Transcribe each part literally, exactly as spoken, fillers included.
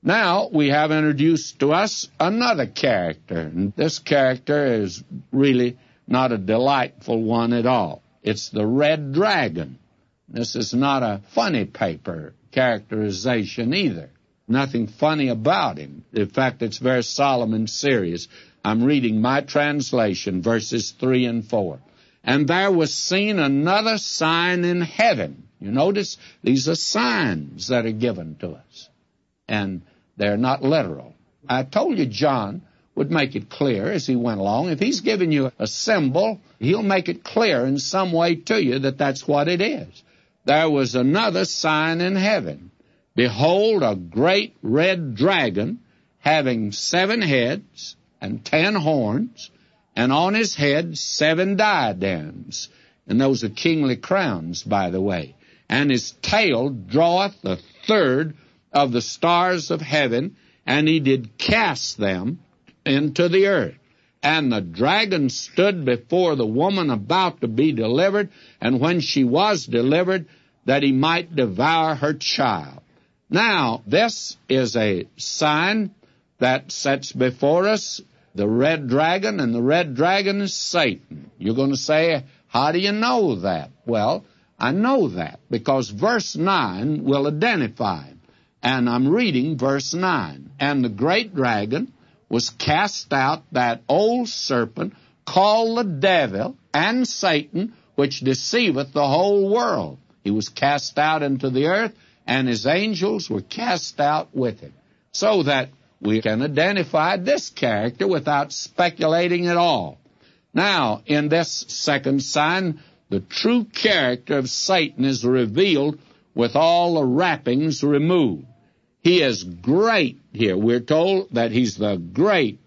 Now we have introduced to us another character, and this character is really not a delightful one at all. It's the red dragon. This is not a funny paper characterization either. Nothing funny about him. In fact, it's very solemn and serious. I'm reading my translation, verses three and four. And there was seen another sign in heaven. You notice these are signs that are given to us, and they're not literal. I told you John would make it clear as he went along. If he's giving you a symbol, he'll make it clear in some way to you that that's what it is. There was another sign in heaven. Behold, a great red dragon, having seven heads and ten horns, and on his head seven diadems. And those are kingly crowns, by the way. And his tail draweth the third of the stars of heaven, and he did cast them into the earth. And the dragon stood before the woman about to be delivered, and when she was delivered, that he might devour her child. Now, this is a sign that sets before us the red dragon, and the red dragon is Satan. You're going to say, how do you know that? Well, I know that because verse nine will identify him. And I'm reading verse nine. And the great dragon was cast out, that old serpent, called the devil and Satan, which deceiveth the whole world. He was cast out into the earth, and his angels were cast out with him. So that we can identify this character without speculating at all. Now, in this second sign, the true character of Satan is revealed with all the wrappings removed. He is great here. We're told that he's the great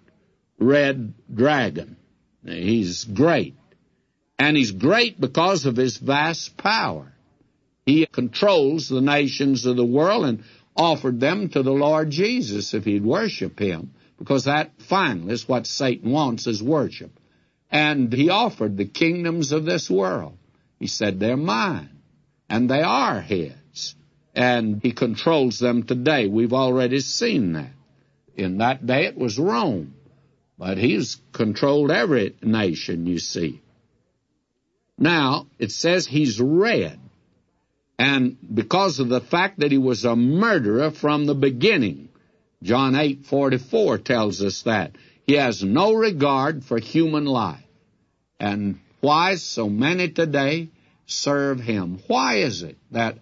red dragon. He's great. And he's great because of his vast power. He controls the nations of the world and offered them to the Lord Jesus if he'd worship him, because that finally is what Satan wants, is worship. And he offered the kingdoms of this world. He said, they're mine, and they are his. And he controls them today. We've already seen that. In that day it was Rome, but he's controlled every nation, you see. Now, it says he's red. And because of the fact that he was a murderer from the beginning, John eight forty-four tells us that. He has no regard for human life. And why so many today serve him? Why is it that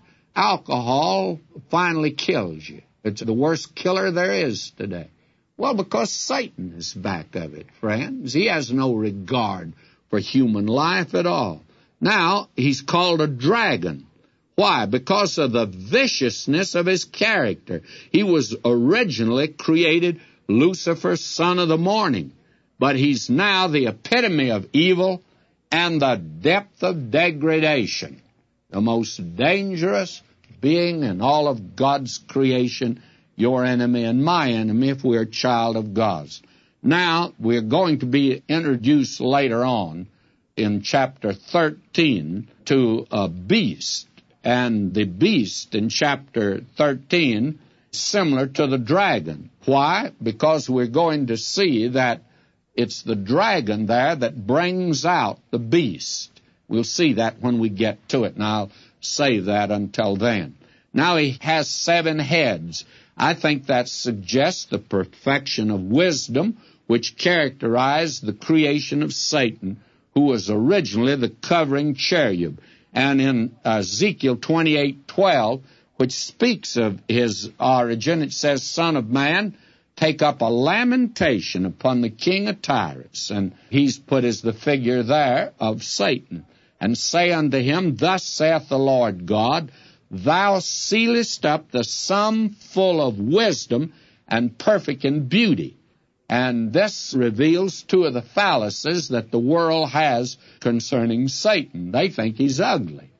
alcohol finally kills you? It's the worst killer there is today. Well, because Satan is back of it, friends. He has no regard for human life at all. Now, he's called a dragon. Why? Because of the viciousness of his character. He was originally created Lucifer, son of the morning, but he's now the epitome of evil and the depth of degradation, the most dangerous being in all of God's creation, your enemy and my enemy if we're a child of God's. Now, we're going to be introduced later on in chapter thirteen to a beast. And the beast in chapter thirteen is similar to the dragon. Why? Because we're going to see that it's the dragon there that brings out the beast. We'll see that when we get to it, and I'll save that until then. Now he has seven heads. I think that suggests the perfection of wisdom which characterized the creation of Satan, who was originally the covering cherub. And in Ezekiel twenty-eight twelve, which speaks of his origin, it says, Son of man, take up a lamentation upon the king of Tyrus. And he's put as the figure there of Satan. And say unto him, Thus saith the Lord God, Thou sealest up the sum full of wisdom and perfect in beauty. And this reveals two of the fallacies that the world has concerning Satan. They think he's ugly.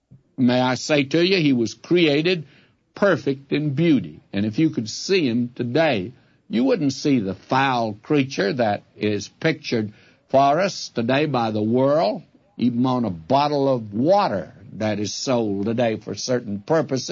May I say to you, he was created perfect in beauty. And if you could see him today, you wouldn't see the foul creature that is pictured for us today by the world, even on a bottle of water that is sold today for certain purposes.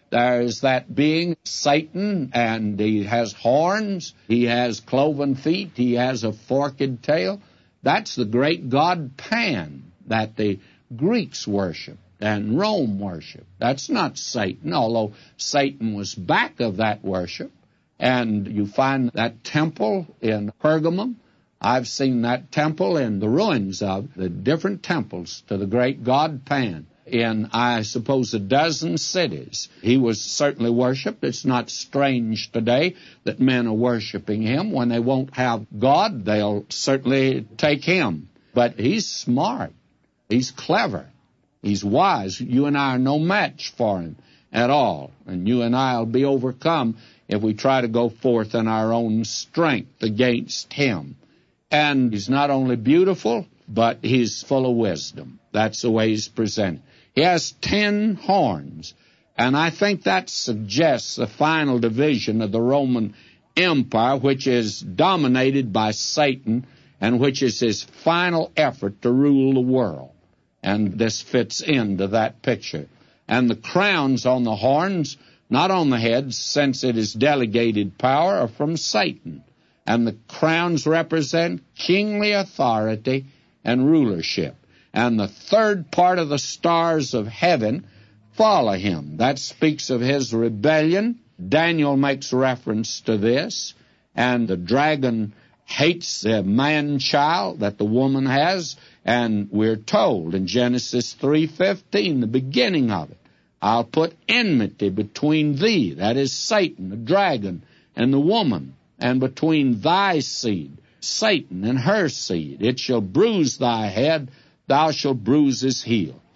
There is that being, Satan, and he has horns, he has cloven feet, he has a forked tail. That's the great god Pan that the Greeks worship and Rome worship. That's not Satan, although Satan was back of that worship. And you find that temple in Pergamum. I've seen that temple in the ruins of the different temples to the great god Pan in, I suppose, a dozen cities. He was certainly worshipped. It's not strange today that men are worshiping him. When they won't have God, they'll certainly take him. But he's smart. He's clever. He's wise. You and I are no match for him at all. And you and I will be overcome if we try to go forth in our own strength against him. And he's not only beautiful, but he's full of wisdom. That's the way he's presented. He has ten horns, and I think that suggests the final division of the Roman Empire, which is dominated by Satan, and which is his final effort to rule the world. And this fits into that picture. And the crowns on the horns, not on the heads, since it is delegated power, are from Satan. And the crowns represent kingly authority and rulership. And the third part of the stars of heaven follow him. That speaks of his rebellion. Daniel makes reference to this. And the dragon hates the man-child that the woman has. And we're told in Genesis three fifteen, the beginning of it, I'll put enmity between thee, that is Satan, the dragon, and the woman, and between thy seed, Satan, and her seed. It shall bruise thy head, thou shalt bruise his heel.